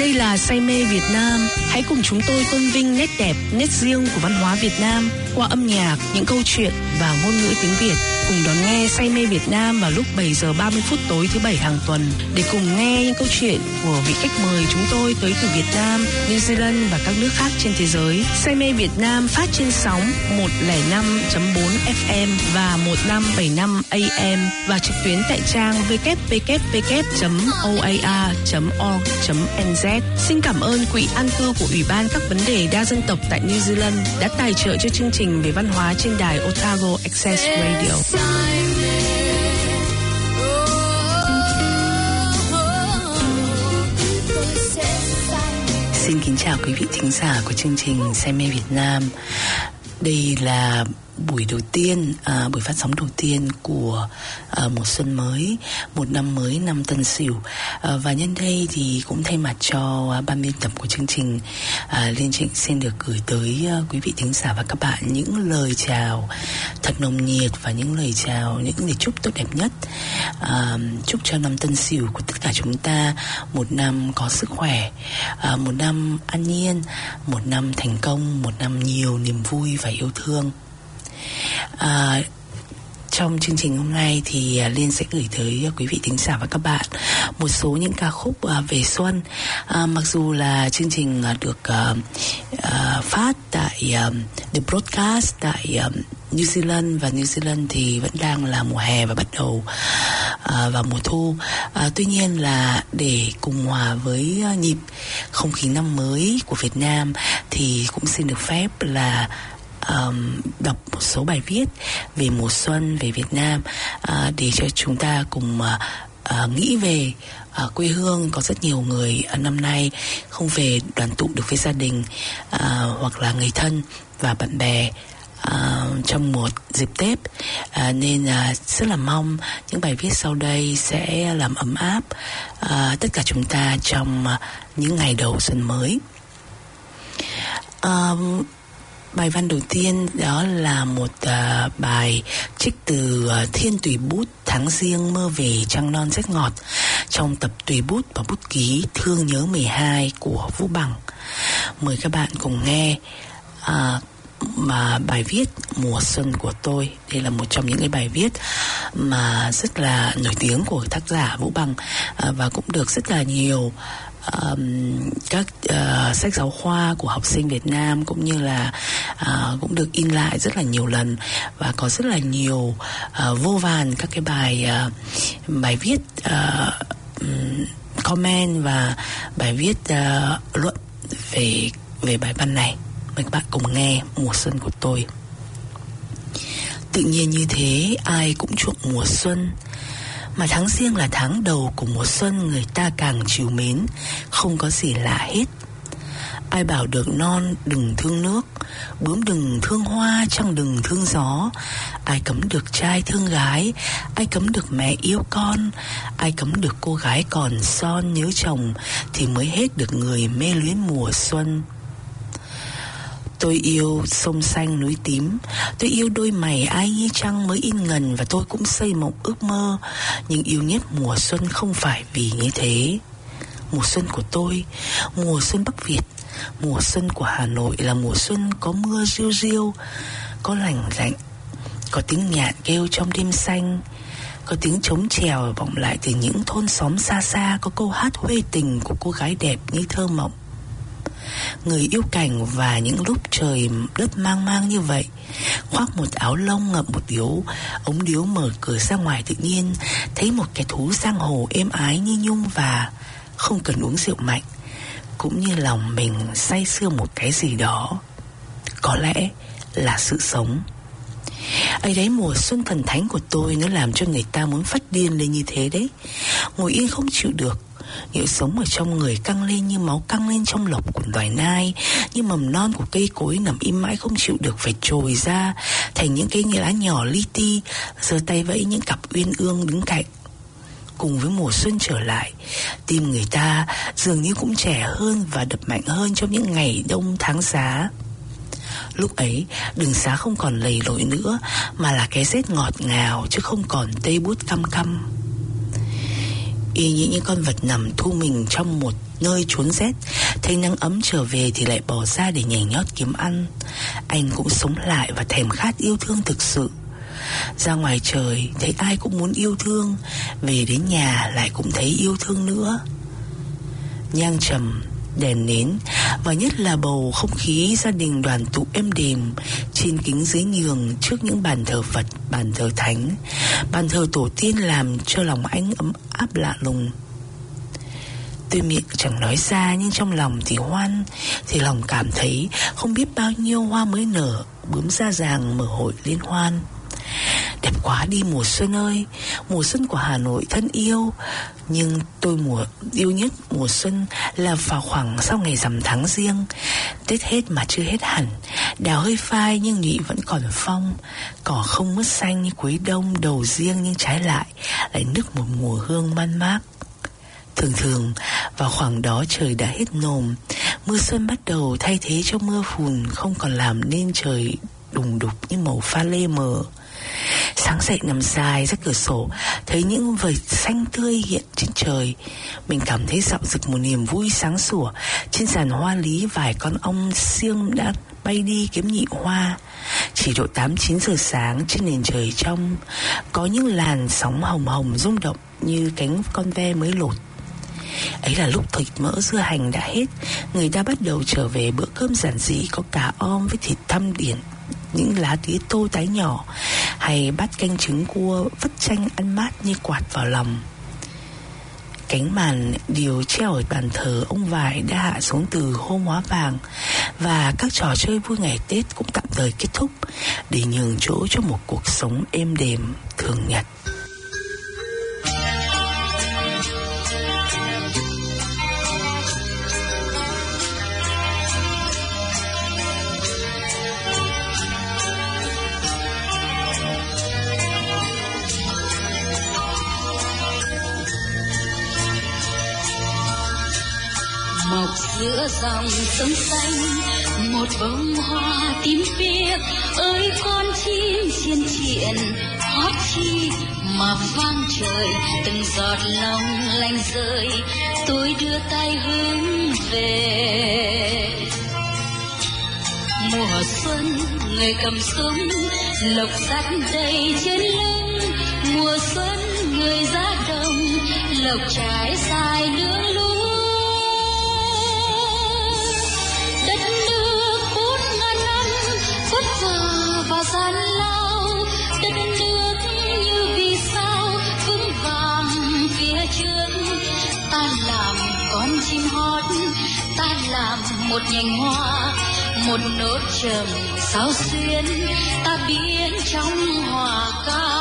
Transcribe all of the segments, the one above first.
Đây là Say mê Việt Nam. Hãy cùng chúng tôi tôn vinh nét đẹp, nét riêng của văn hóa Việt Nam qua âm nhạc, những câu chuyện và ngôn ngữ tiếng Việt. Cùng đón nghe Say mê Việt Nam vào lúc 7 giờ 30 phút tối thứ Bảy hàng tuần để cùng nghe những câu chuyện của vị khách mời chúng tôi tới từ Việt Nam, New Zealand và các nước khác trên thế giới. Say mê Việt Nam phát trên sóng 105.4 FM và 1575 AM và trực tuyến tại trang www.oar.org.nz. Xin cảm ơn Quỹ An cư của Ủy ban các vấn đề đa dân tộc tại New Zealand đã tài trợ cho chương trình về văn hóa trên đài Otago Access Radio. Xin kính chào quý vị thính giả của chương trình Say mê Việt Nam. Đây là buổi đầu tiên, buổi phát sóng đầu tiên của mùa xuân mới, một năm mới, năm Tân Sửu. Và nhân đây thì cũng thay mặt cho ban biên tập của chương trình, Liên Trịnh xin được gửi tới quý vị thính giả và các bạn những lời chào thật nồng nhiệt và những lời chào, những lời chúc tốt đẹp nhất. Chúc cho năm Tân Sửu của tất cả chúng ta một năm có sức khỏe, một năm an nhiên, một năm thành công, một năm nhiều niềm vui và yêu thương. Trong chương trình hôm nay thì Liên sẽ gửi tới quý vị thính giả và các bạn một số những ca khúc về xuân. Mặc dù là chương trình được phát tại The Broadcast tại New Zealand, và New Zealand thì vẫn đang là mùa hè và bắt đầu vào mùa thu. Tuy nhiên là để cùng hòa với nhịp không khí năm mới của Việt Nam thì cũng xin được phép là đọc một số bài viết về mùa xuân, về Việt Nam, để cho chúng ta cùng nghĩ về quê hương. Có rất nhiều người năm nay không về đoàn tụ được với gia đình hoặc là người thân và bạn bè trong một dịp Tết, nên rất là mong những bài viết sau đây sẽ làm ấm áp tất cả chúng ta trong những ngày đầu xuân mới. Bài văn đầu tiên đó là một bài trích từ Thiên Tùy Bút Tháng Giêng Mơ Về Trăng Non Rét Ngọt trong tập Tùy Bút và Bút Ký Thương Nhớ 12 của Vũ Bằng. Mời các bạn cùng nghe mà bài viết Mùa Xuân của Tôi. Đây là một trong những cái bài viết mà rất là nổi tiếng của tác giả Vũ Bằng, và cũng được rất là nhiều các sách giáo khoa của học sinh Việt Nam cũng như là cũng được in lại rất là nhiều lần, và có rất là nhiều vô vàn các cái bài viết comment và bài viết luận về bài văn này. Mời các bạn cùng nghe Mùa Xuân của Tôi. Tự nhiên như thế ai cũng chuộng mùa xuân, mà tháng Giêng là tháng đầu của mùa xuân, người ta càng trìu mến, không có gì lạ hết. Ai bảo được non đừng thương nước, bướm đừng thương hoa, trăng đừng thương gió. Ai cấm được trai thương gái, ai cấm được mẹ yêu con, ai cấm được cô gái còn son nhớ chồng, thì mới hết được người mê luyến mùa xuân. Tôi yêu sông xanh núi tím, tôi yêu đôi mày ai như trăng mới in ngần, và tôi cũng xây mộng ước mơ. Nhưng yêu nhất mùa xuân không phải vì như thế. Mùa xuân của tôi, mùa xuân Bắc Việt, mùa xuân của Hà Nội là mùa xuân có mưa riu riu, có lành lạnh, có tiếng nhạn kêu trong đêm xanh, có tiếng trống chèo vọng lại từ những thôn xóm xa xa, có câu hát huê tình của cô gái đẹp như thơ mộng. Người yêu cảnh và những lúc trời đất mang mang như vậy, khoác một áo lông ngậm một ống điếu, mở cửa ra ngoài tự nhiên thấy một cái thú giang hồ êm ái như nhung, và không cần uống rượu mạnh, cũng như lòng mình say sưa một cái gì đó, có lẽ là sự sống. Ấy đấy, mùa xuân thần thánh của tôi nó làm cho người ta muốn phát điên lên như thế đấy. Ngồi yên không chịu được, nhựa sống ở trong người căng lên như máu căng lên trong lộc của loài nai, như mầm non của cây cối nằm im mãi không chịu được phải trồi ra thành những cái lá nhỏ li ti, giơ tay vẫy những cặp uyên ương đứng cạnh. Cùng với mùa xuân trở lại, tim người ta dường như cũng trẻ hơn và đập mạnh hơn trong những ngày đông tháng giá. Lúc ấy đường xá không còn lầy lội nữa, mà là cái rét ngọt ngào chứ không còn tê buốt căm căm. Y như những con vật nằm thu mình trong một nơi trốn rét, thấy nắng ấm trở về thì lại bỏ ra để nhảy nhót kiếm ăn. Anh cũng sống lại và thèm khát yêu thương thực sự. Ra ngoài trời thấy ai cũng muốn yêu thương, về đến nhà lại cũng thấy yêu thương nữa. Nhang trầm, đèn nến và nhất là bầu không khí gia đình đoàn tụ êm đềm trên kính dưới nhường trước những bàn thờ Phật, bàn thờ Thánh, bàn thờ tổ tiên làm cho lòng anh ấm áp lạ lùng. Tuy miệng chẳng nói ra nhưng trong lòng thì hoan, thì lòng cảm thấy không biết bao nhiêu hoa mới nở, bướm ra ràng mở hội liên hoan. Đẹp quá đi mùa xuân ơi, mùa xuân của Hà Nội thân yêu. Nhưng tôi yêu nhất mùa xuân là vào khoảng sau ngày rằm tháng Giêng. Tết hết mà chưa hết hẳn, đào hơi phai nhưng nhụy vẫn còn phong. Cỏ không mướt xanh như cuối đông, đầu riêng nhưng trái lại nức một mùa hương man mác. Thường thường vào khoảng đó trời đã hết nồm, mưa xuân bắt đầu thay thế cho mưa phùn, không còn làm nên trời đùng đục như màu pha lê mờ. Sáng dậy nằm dài ra cửa sổ, thấy những vệt xanh tươi hiện trên trời. Mình cảm thấy dạo dực một niềm vui sáng sủa. Trên giàn hoa lý vài con ong xiêng đã bay đi kiếm nhị hoa. Chỉ độ 8-9 giờ sáng trên nền trời trong có những làn sóng hồng hồng rung động như cánh con ve mới lột. Ấy là lúc thịt mỡ dưa hành đã hết, người ta bắt đầu trở về bữa cơm giản dị có cá om với thịt thăm điển, những lá tía tô tái nhỏ, hay bát canh trứng cua vắt chanh ăn mát như quạt vào lòng. Cánh màn điều treo ở bàn thờ ông Vải đã hạ xuống từ hôm hóa vàng, và các trò chơi vui ngày Tết cũng tạm thời kết thúc để nhường chỗ cho một cuộc sống êm đềm thường nhật. Mọc giữa dòng sông xanh một bông hoa tím biếc, ơi con chim xiên triện hót chi mà vang trời, từng giọt lòng lanh rơi tôi đưa tay hướng về. Mùa xuân người cầm súng lộc sắt đầy trên lưng, mùa xuân người ra đồng lộc trái dài lưỡng lú. Và gian lao đất nước như vì sao vững vàng phía trước. Ta làm con chim hót, ta làm một nhành hoa, một nốt trầm sao xuyên ta biến trong hòa ca.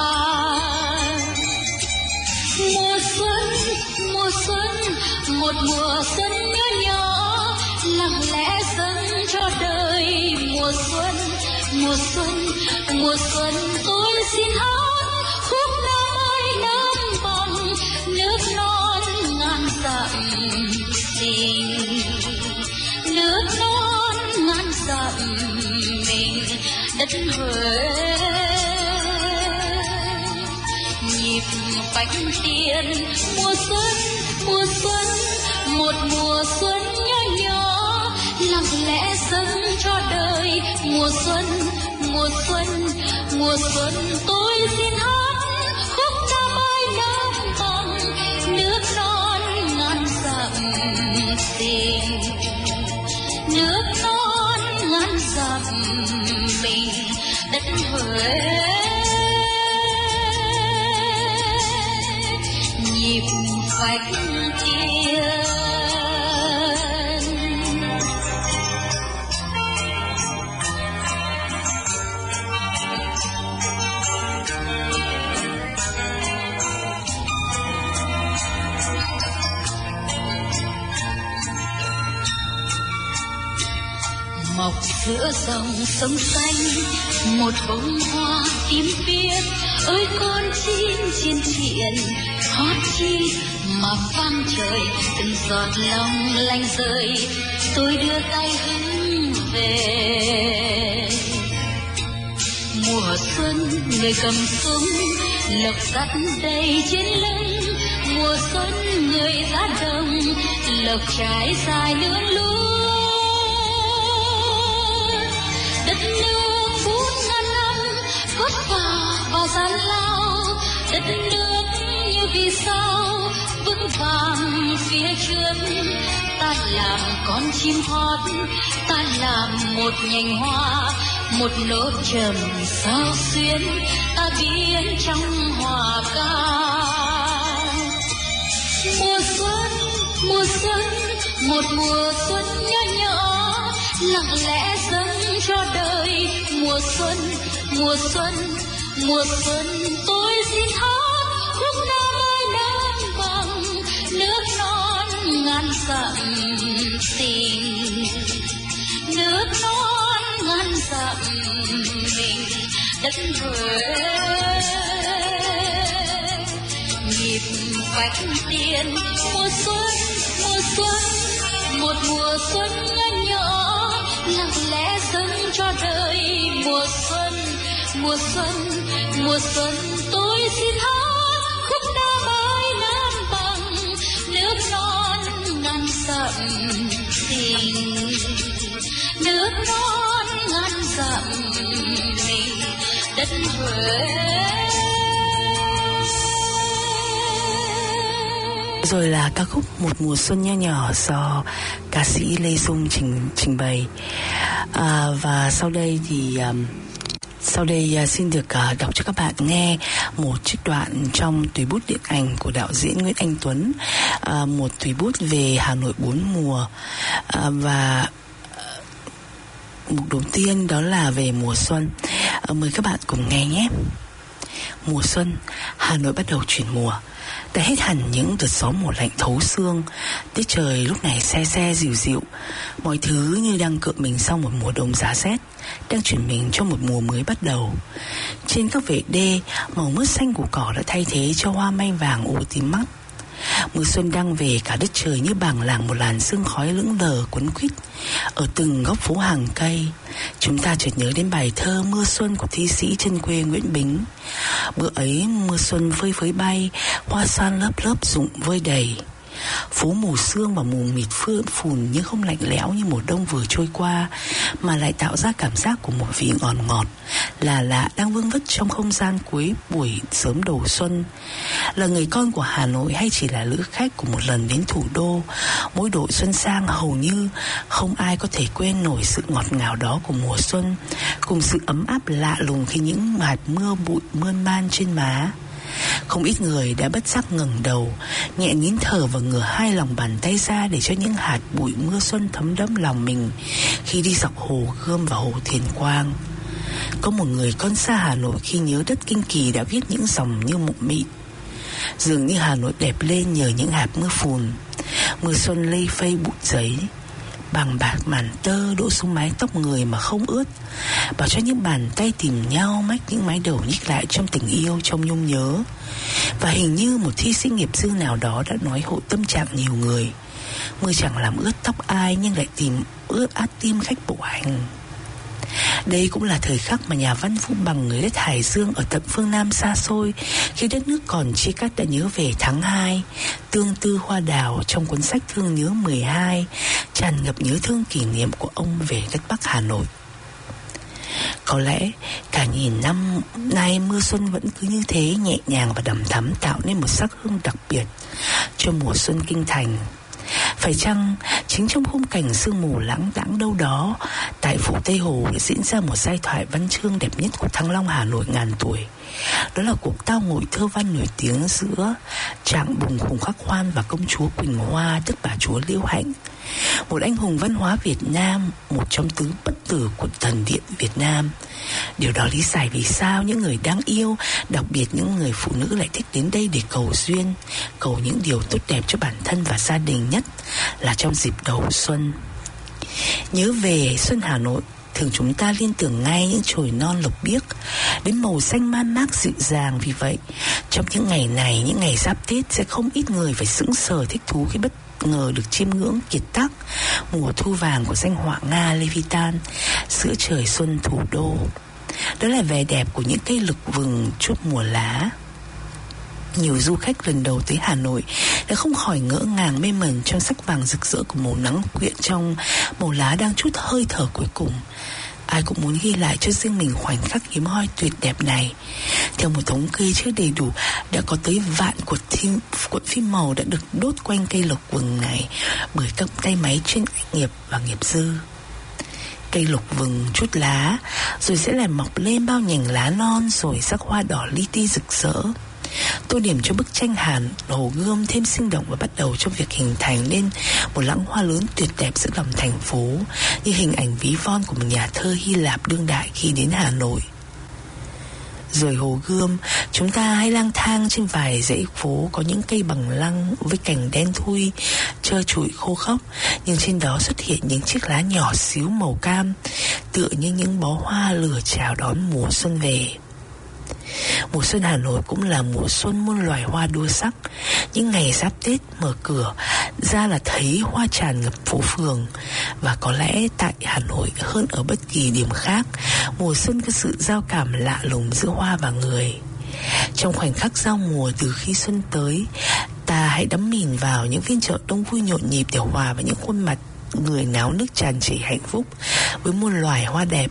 Mùa xuân, một mùa xuân nhỏ nhỏ lặng lẽ dâng cho đời. Mùa xuân tôi xin hát khúc nơi nắng bằng nước non ngàn dặm tình, nước non ngàn dặm mình đất Huế. Nhịp phách tiền mùa xuân, một mùa xuân nhỏ nhỏ lặng lẽ dâng cho đời. Mùa xuân tôi xin hát khúc ca mai nắng bằng nước non ngàn dặm tình, nước non ngàn dặm mình đất Huế. Nhịp phách tiền mọc giữa dòng sông xanh một bông hoa tím biếc, ơi con chim xiên triện hót chi mà vang trời, từng giọt lòng lanh rơi tôi đưa tay hướng về. Mùa xuân người cầm súng lộc sắt đầy trên lưng, mùa xuân người ra đồng lộc trái dài lưỡng lúa. Đất nước phút ngàn năm vất vả và gian lao, đất nước như vì sao vững vàng phía trước. Ta làm con chim hót, ta làm một nhành hoa, một nốt trầm sao xuyến, ta biến trong hòa ca. Mùa xuân, mùa xuân, một mùa xuân nhỏ nhỏ, lặng lẽ dâng cho đời. Mùa xuân, mùa xuân, mùa xuân, tôi xin hát khúc Nam ơi Nam bằng nước non ngàn dặm tình, nước non ngàn dặm mình đất Huế. Nhịp vạch tiền mùa xuân, mùa xuân, một mùa xuân nhỏ lặng lẽ dâng cho đời. Mùa xuân, mùa xuân, mùa xuân, tôi xin hát khúc Nam ơi Nam bằng nước non ngàn dặm tình, nước non ngàn dặm mình đất Huế. Rồi là ca khúc Một mùa xuân nho nhỏ do ca sĩ Lê Dung trình bày. Và sau đây xin được đọc cho các bạn nghe một trích đoạn trong tùy bút điện ảnh của đạo diễn Nguyễn Anh Tuấn, một tùy bút về Hà Nội bốn mùa. Và mục đầu tiên đó là về mùa xuân. Mời các bạn cùng nghe nhé. Mùa xuân, Hà Nội bắt đầu chuyển mùa. Đã hết hẳn những đợt gió mùa lạnh thấu xương. Tiết trời lúc này se se dịu dịu. Mọi thứ như đang cựa mình sau một mùa đông giá rét, đang chuyển mình cho một mùa mới bắt đầu. Trên các vệ đê, màu mướt xanh của cỏ đã thay thế cho hoa mai vàng ô tím mắt. Mùa xuân đang về, cả đất trời như bàng làng một làn sương khói lững lờ quấn quýt ở từng góc phố hàng cây. Chúng ta chợt nhớ đến bài thơ Mưa xuân của thi sĩ chân quê Nguyễn Bính. Bữa ấy mưa xuân phơi phới bay, hoa san lớp lớp rụng vơi đầy. Phố mù sương và mù mịt phùn nhưng không lạnh lẽo như mùa đông vừa trôi qua, mà lại tạo ra cảm giác của một vị ngọt ngọt là lạ đang vương vất trong không gian cuối buổi sớm đầu xuân. Là người con của Hà Nội hay chỉ là lữ khách của một lần đến thủ đô, mỗi độ xuân sang hầu như không ai có thể quên nổi sự ngọt ngào đó của mùa xuân, cùng sự ấm áp lạ lùng khi những hạt mưa bụi mơn man trên má. Không ít người đã bất giác ngẩng đầu, nhẹ nín thở và ngửa hai lòng bàn tay ra để cho những hạt bụi mưa xuân thấm đẫm lòng mình khi đi dọc Hồ Gươm và Hồ Thiền Quang. Có một người con xa Hà Nội khi nhớ đất Kinh Kỳ đã viết những dòng như mộng mị. Dường như Hà Nội đẹp lên nhờ những hạt mưa phùn. Mưa xuân lây phây bụi giấy, bằng bạc màn tơ đổ xuống mái tóc người mà không ướt, bảo cho những bàn tay tìm nhau mách những mái đầu nhích lại trong tình yêu, trong nhung nhớ. Và hình như một thi sĩ nghiệp dư nào đó đã nói hộ tâm trạng nhiều người. Mưa chẳng làm ướt tóc ai nhưng lại tìm ướt át tim khách bộ hành. Đây cũng là thời khắc mà nhà văn Vũ Bằng, người đất Hải Dương ở tận phương Nam xa xôi, khi đất nước còn chia cắt, đã nhớ về tháng 2, tương tư hoa đào trong cuốn sách Thương nhớ 12, tràn ngập nhớ thương kỷ niệm của ông về đất Bắc Hà Nội. Có lẽ cả nghìn năm nay mưa xuân vẫn cứ như thế, nhẹ nhàng và đầm thắm, tạo nên một sắc hương đặc biệt cho mùa xuân kinh thành. Phải chăng chính trong khung cảnh sương mù lãng đãng đâu đó tại phủ Tây Hồ đã diễn ra một giai thoại văn chương đẹp nhất của Thăng Long Hà Nội ngàn tuổi. Đó là cuộc tao ngội thơ văn nổi tiếng giữa Trạng Bùng Khùng Khắc Khoan và công chúa Quỳnh Hoa, tức bà chúa Liễu Hạnh, một anh hùng văn hóa Việt Nam, một trong tứ bất tử của thần điện Việt Nam. Điều đó lý giải vì sao những người đáng yêu, đặc biệt những người phụ nữ, lại thích đến đây để cầu duyên, cầu những điều tốt đẹp cho bản thân và gia đình, nhất là trong dịp đầu xuân. Nhớ về xuân Hà Nội, thường chúng ta liên tưởng ngay những chồi non lộc biếc đến màu xanh man mác dịu dàng. Vì vậy, trong những ngày này, những ngày giáp Tết, sẽ không ít người phải sững sờ thích thú khi bất ngờ được chiêm ngưỡng kiệt tác mùa thu vàng của danh họa Nga Levitan giữa trời xuân thủ đô. Đó là vẻ đẹp của những cây lục vừng chút mùa lá. Nhiều du khách lần đầu tới Hà Nội đã không khỏi ngỡ ngàng mê mẩn trong sắc vàng rực rỡ của màu nắng quyện trong màu lá đang chút hơi thở cuối cùng. Ai cũng muốn ghi lại cho riêng mình khoảnh khắc hiếm hoi tuyệt đẹp này. Theo một thống kê chưa đầy đủ, đã có tới vạn cuộn phim màu đã được đốt quanh cây lộc vừng này bởi các tay máy chuyên nghiệp và nghiệp dư. Cây lộc vừng chút lá, rồi sẽ lại mọc lên bao nhành lá non, rồi sắc hoa đỏ li ti rực rỡ, tô điểm cho bức tranh Hồ Gươm thêm sinh động và bắt đầu trong việc hình thành nên một lãng hoa lớn tuyệt đẹp giữa lòng thành phố, như hình ảnh ví von của một nhà thơ Hy Lạp đương đại khi đến Hà Nội. Rời Hồ Gươm, chúng ta hay lang thang trên vài dãy phố có những cây bằng lăng với cành đen thui, trơ trụi khô khốc, nhưng trên đó xuất hiện những chiếc lá nhỏ xíu màu cam, tựa như những bó hoa lửa chào đón mùa xuân về. Mùa xuân Hà Nội cũng là mùa xuân muôn loài hoa đua sắc. Những ngày giáp Tết mở cửa ra là thấy hoa tràn ngập phố phường. Và có lẽ tại Hà Nội hơn ở bất kỳ điểm khác, mùa xuân có sự giao cảm lạ lùng giữa hoa và người. Trong khoảnh khắc giao mùa từ khi xuân tới, ta hãy đắm mình vào những phiên chợ đông vui nhộn nhịp để hòa vào những khuôn mặt người náo nức tràn trề hạnh phúc với muôn loài hoa đẹp.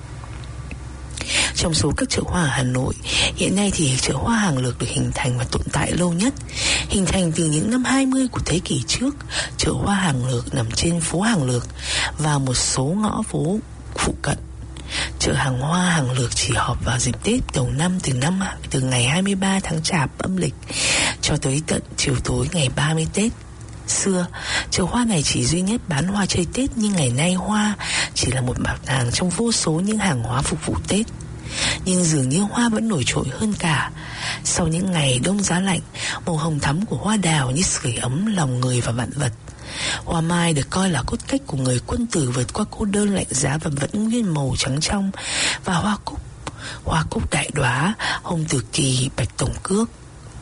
Trong số các chợ hoa ở Hà Nội, hiện nay thì chợ hoa Hàng Lược được hình thành và tồn tại lâu nhất. Hình thành từ những năm 20 của thế kỷ trước, chợ hoa Hàng Lược nằm trên phố Hàng Lược và một số ngõ phố phụ cận. Chợ hàng hoa Hàng Lược chỉ họp vào dịp Tết đầu năm từ ngày 23 tháng Chạp âm lịch cho tới tận chiều tối ngày 30 Tết. Xưa, chợ hoa này chỉ duy nhất bán hoa chơi Tết, nhưng ngày nay hoa chỉ là một mặt hàng trong vô số những hàng hóa phục vụ Tết. Nhưng dường như hoa vẫn nổi trội hơn cả. Sau những ngày đông giá lạnh, màu hồng thắm của hoa đào như sưởi ấm lòng người và vạn vật. Hoa mai được coi là cốt cách của người quân tử vượt qua cô đơn lạnh giá và vẫn nguyên màu trắng trong. Và hoa cúc đại đóa, hồng tử kỳ, bạch tổng cước,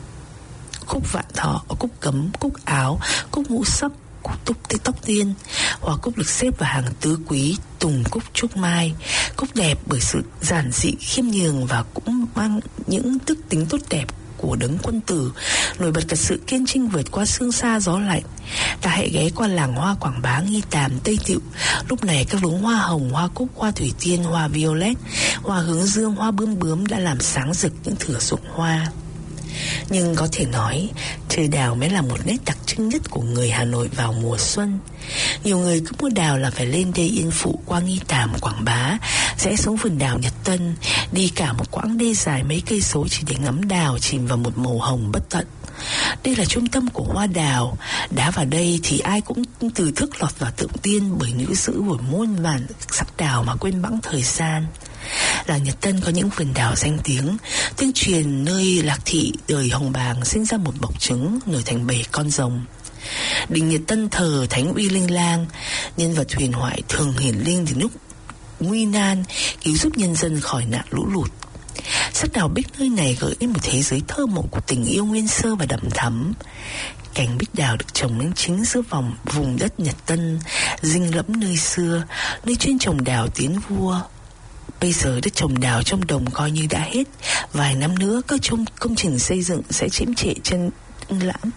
cúc vạn thọ, cúc cấm, cúc áo, cúc ngũ sắc, cúc tóc tiên. Hoa cúc được xếp vào hàng tứ quý, tùng, cúc, trúc, mai. Cúc đẹp bởi sự giản dị, khiêm nhường và cũng mang những đức tính tốt đẹp của đấng quân tử, nổi bật cả sự kiên trinh vượt qua sương sa gió lạnh. Ta hãy ghé qua làng hoa Quảng Bá, Nghi Tàm, Tây Tựu. Lúc này các luống hoa hồng, hoa cúc, hoa thủy tiên, hoa violet, hoa hướng dương, hoa bướm bướm đã làm sáng rực những thửa ruộng hoa. Nhưng có thể nói, chơi đào mới là một nét đặc trưng nhất của người Hà Nội vào mùa xuân. Nhiều người cứ mua đào là phải lên đê Yên Phụ qua Nghi Tàm, Quảng Bá, rẽ xuống vườn đào Nhật Tân, đi cả một quãng đê dài mấy cây số chỉ để ngắm đào chìm vào một màu hồng bất tận. Đây là trung tâm của hoa đào. Đá vào đây thì ai cũng từ thức lọt vào tượng tiên bởi nữ giữ buổi muôn vàn sắc đào mà quên bẵng thời gian. Làng Nhật Tân có những vườn đào danh tiếng, tương truyền nơi Lạc Thị đời Hồng Bàng sinh ra một bọc trứng nổi thành 7 con rồng. Đình Nhật Tân thờ Thánh Uy Linh Lang, nhân vật huyền thoại thường hiển linh từ lúc nguy nan, cứu giúp nhân dân khỏi nạn lũ lụt. Sắc đào bích nơi này gợi đến một thế giới thơ mộng của tình yêu nguyên sơ và đậm thắm. Cành bích đào được trồng lên chính giữa vùng đất Nhật Tân, dinh lẫm nơi xưa, nơi chuyên trồng đào tiến vua. Bây giờ đất trồng đào trong đồng coi như đã hết. Vài năm nữa các công trình xây dựng sẽ chiếm trệ chân lãm,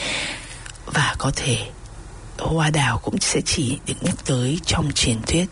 và có thể hoa đào cũng sẽ chỉ được nhắc tới trong truyền thuyết.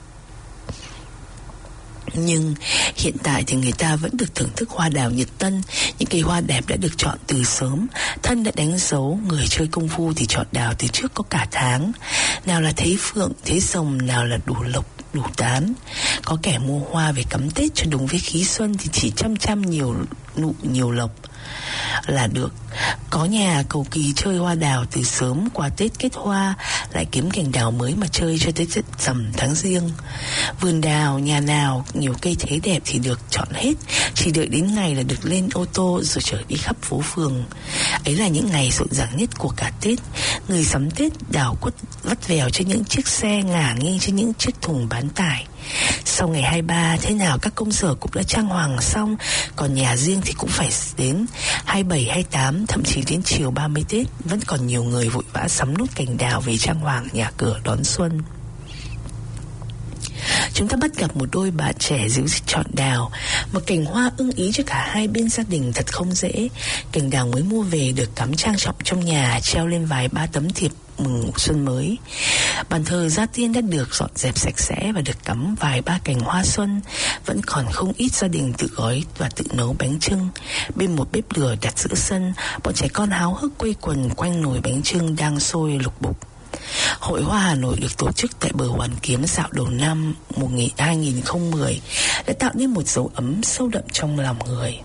Nhưng hiện tại thì người ta vẫn được thưởng thức hoa đào Nhật Tân. Những cây hoa đẹp đã được chọn từ sớm, thân đã đánh dấu. Người chơi công phu thì chọn đào từ trước có cả tháng. Nào là thấy phượng, thấy rồng, nào là đủ lộc, đủ tán. Có kẻ mua hoa về cắm Tết cho đúng với khí xuân thì chỉ chăm nhiều nụ nhiều lộc là được. Có nhà cầu kỳ chơi hoa đào từ sớm, qua Tết kết hoa lại kiếm cành đào mới mà chơi cho tới rằm tháng Giêng. Vườn đào nhà nào nhiều cây thế đẹp thì được chọn hết, chỉ đợi đến ngày là được lên ô tô rồi chở đi khắp phố phường. Ấy là những ngày rộn ràng nhất của cả Tết. Người sắm Tết đào quất vắt vèo trên những chiếc xe, ngả nghiêng trên những chiếc thùng bán tải. Sau ngày 23 thế nào các công sở cũng đã trang hoàng xong, còn nhà riêng thì cũng phải đến 27, 28, thậm chí đến chiều 30 Tết vẫn còn nhiều người vội vã sắm nút cành đào về trang hoàng nhà cửa đón xuân. chúng ta bắt gặp một đôi bạn trẻ díu dít chọn đào. Một cành hoa ưng ý cho cả hai bên gia đình thật không dễ. Cành đào mới mua về được cắm trang trọng trong nhà, treo lên vài ba tấm thiệp mừng xuân mới. Bàn thờ gia tiên đã được dọn dẹp sạch sẽ và được cắm vài ba cành hoa xuân. Vẫn còn không ít gia đình tự gói và tự nấu bánh chưng. Bên một bếp lửa đặt giữa sân, bọn trẻ con háo hức quây quần quanh nồi bánh chưng đang sôi lục bục. Hội Hoa Hà Nội được tổ chức tại bờ Hoàn Kiếm dạo đầu năm 2010 đã tạo nên một dấu ấm sâu đậm trong lòng người.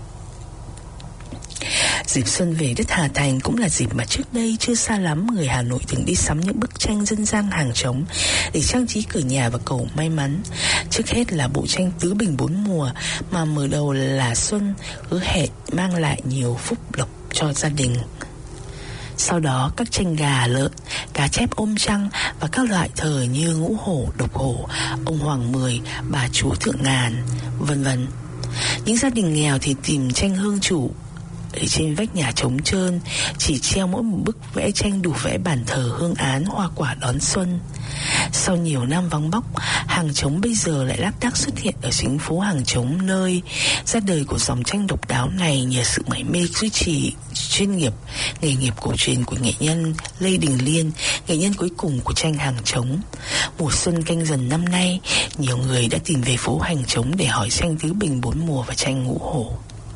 Dịp xuân về đất Hà Thành cũng là dịp mà trước đây chưa xa lắm người Hà Nội thường đi sắm những bức tranh dân gian hàng trống để trang trí cửa nhà và cầu may mắn. Trước hết là bộ tranh Tứ Bình Bốn Mùa mà mở đầu là xuân, hứa hẹn mang lại nhiều phúc lộc cho gia đình. Sau đó các tranh gà, lợn, cá chép ôm trăng và các loại thờ như ngũ hổ, độc hổ, ông Hoàng Mười, bà chúa Thượng Ngàn, vân vân. Những gia đình nghèo thì tìm tranh hương chủ để trên vách nhà trống trơn, chỉ treo mỗi một bức vẽ tranh đủ vẽ bàn thờ hương án hoa quả đón xuân. Sau nhiều năm vắng bóng, hàng trống bây giờ lại lác đác xuất hiện ở chính phố hàng trống, nơi ra đời của dòng tranh độc đáo này nhờ sự mải mê duy trì chuyên nghiệp, nghề nghiệp cổ truyền của nghệ nhân Lê Đình Liên, nghệ nhân cuối cùng của tranh hàng trống. Mùa xuân Canh Dần năm nay, nhiều người đã tìm về phố hàng trống để hỏi tranh Tứ Bình Bốn Mùa và tranh Ngũ Hổ.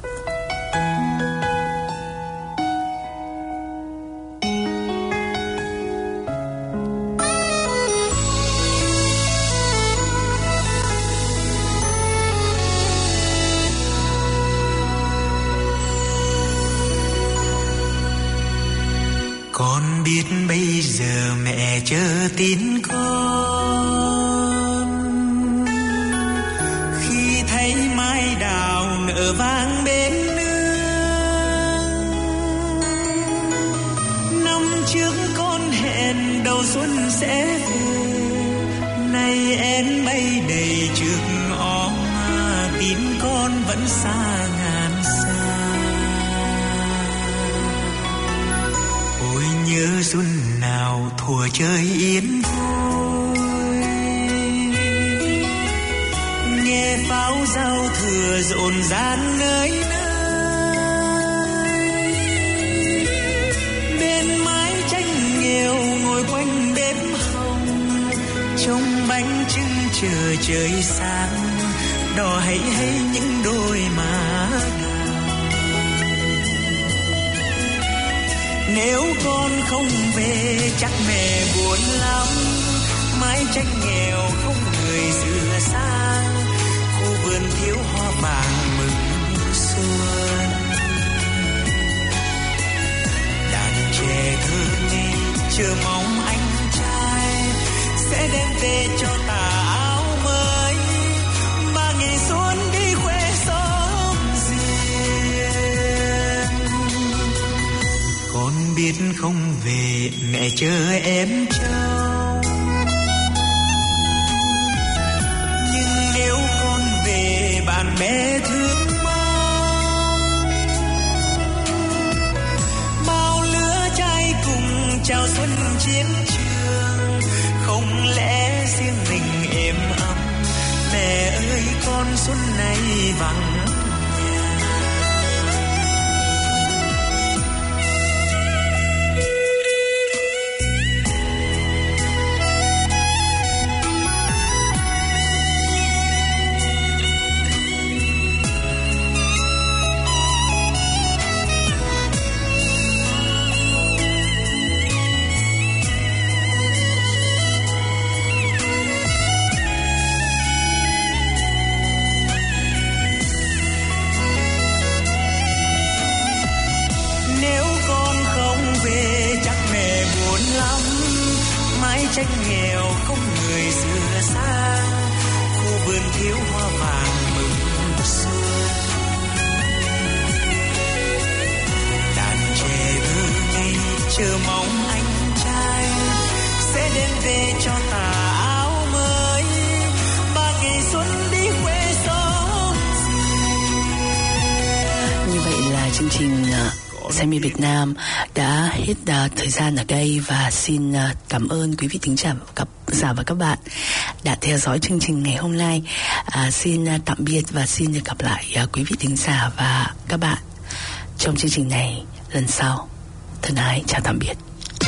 Con biết bây giờ mẹ chờ tin con, khi thấy mai đào nở vang bên nương. Năm trước con hẹn đầu xuân sẽ về, nay én bay đầy trước ngõ, tin con vẫn xa ngàn xa. Nhớ xuân nào thuở chơi yên vui, nghe pháo giao thừa rộn ràng nơi nơi. Bên mái tranh nghèo ngồi quanh bếp hồng, trông bánh chưng chờ trời sáng, đỏ hay những đôi má đào. Nếu con không về chắc mẹ buồn lắm, mái tranh nghèo không người dừa sang, khu vườn thiếu hoa vàng mừng xuân. Đàn trẻ thơ ngây chờ mong anh trai sẽ đem về cho tà áo mới, mà ngày xuân đi khoe xóm riêng. Con biết không về mẹ chờ em trông, nhưng nếu con về bạn bè thương mong. Bao lứa trai cùng chào xuân chiến trường, không lẽ riêng mình êm ấm. Mẹ ơi con xuân này vắng. Tranh nghèo không người dừa sang, khu vườn thiếu hoa vàng mừng xuân. Đàn trẻ thơ ngây chờ mong anh trai sẽ đem về cho tà áo mới, và ngày xuân đi khoe xóm. Như vậy là chương trình Xem Việt Nam đã hết thời gian ở đây, và xin cảm ơn quý vị thính giả và các bạn đã theo dõi chương trình ngày hôm nay. Xin tạm biệt và xin được gặp lại quý vị thính giả và các bạn trong chương trình này lần sau. Thân ái chào tạm biệt.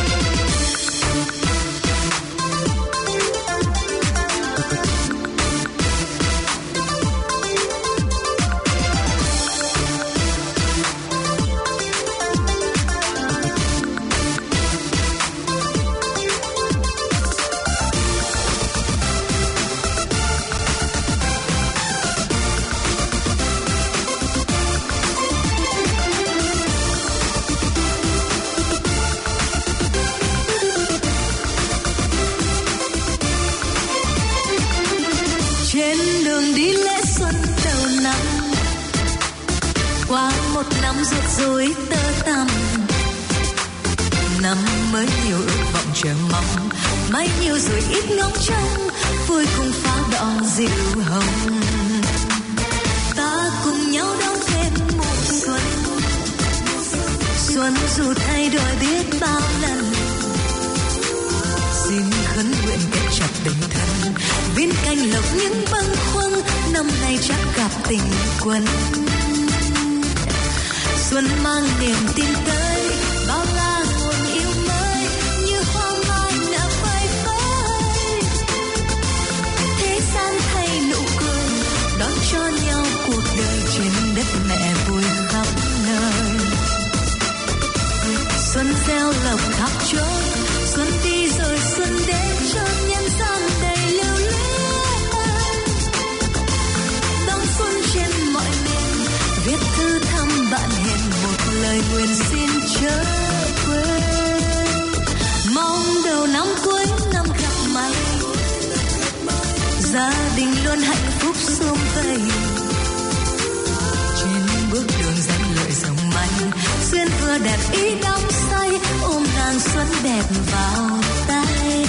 Qua một năm rực rối tơ tằm, năm mới nhiều ước vọng chờ mong, mai nhiều rồi ít ngóng trông, vui cùng pháo đỏ dịu hồng. Ta cùng nhau đón thêm mùa xuân, xuân dù thay đổi biết bao lần. Xin khấn nguyện kết chặt tình thân, viên canh lộc những bâng khuâng, năm nay chắc gặp tình quân. Xuân mang niềm tin tới, bao la nguồn yêu mới, như hoa mai nở phơi phới. Thế gian thay nụ cười, đón cho nhau cuộc đời trên đất mẹ vui khắp nơi. Xuân gieo lộc khắp chốn, xuân đi rồi xuân đến cho nhân gian đầy lưu luyến. Đón xuân trên mọi miền, viết thư thăm bạn hiền, một lời nguyện xin chớ quên. Mong đầu năm cuối năm gặp may, gia đình luôn hạnh phúc sum vầy. Trên bước đường danh lợi rồng manh, duyên vừa đẹp ý đắm say, ôm nàng xuân đẹp vào tay.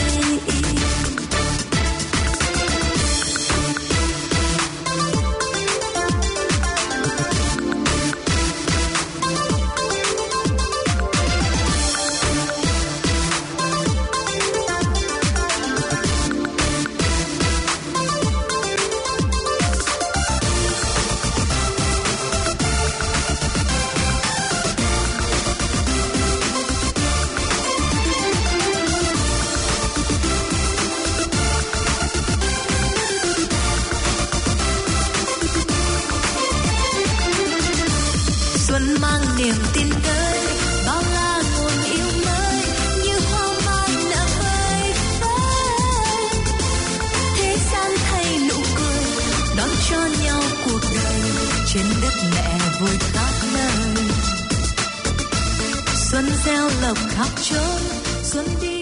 Xuân mang niềm tin tới, bao la nguồn yêu mới, như hoa mai nở phơi phới. Thế gian thay nụ cười, đón cho nhau cuộc đời, trên đất mẹ vui khắp nơi. Xuân gieo lộc khắp chốn, xuân đi